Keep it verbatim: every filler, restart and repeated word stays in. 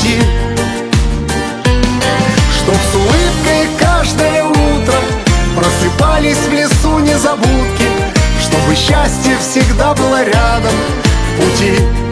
груди, чтоб с улыбкой каждое утро просыпались в лесу незабудки, чтобы счастье всегда было рядом в пути.